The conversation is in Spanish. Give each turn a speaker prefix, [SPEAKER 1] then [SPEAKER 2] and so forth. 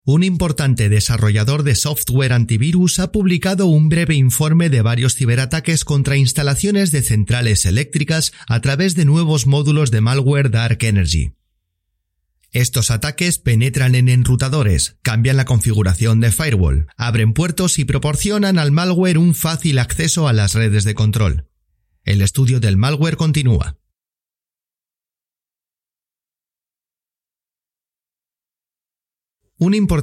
[SPEAKER 1] Un importante desarrollador de software antivirus ha publicado un breve informe de varios ciberataques contra instalaciones de centrales eléctricas a través de nuevos módulos de malware Dark Energy. Estos ataques penetran en enrutadores, cambian la configuración de firewall, abren puertos y proporcionan al malware un fácil acceso a las redes de control. El estudio del malware continúa. Un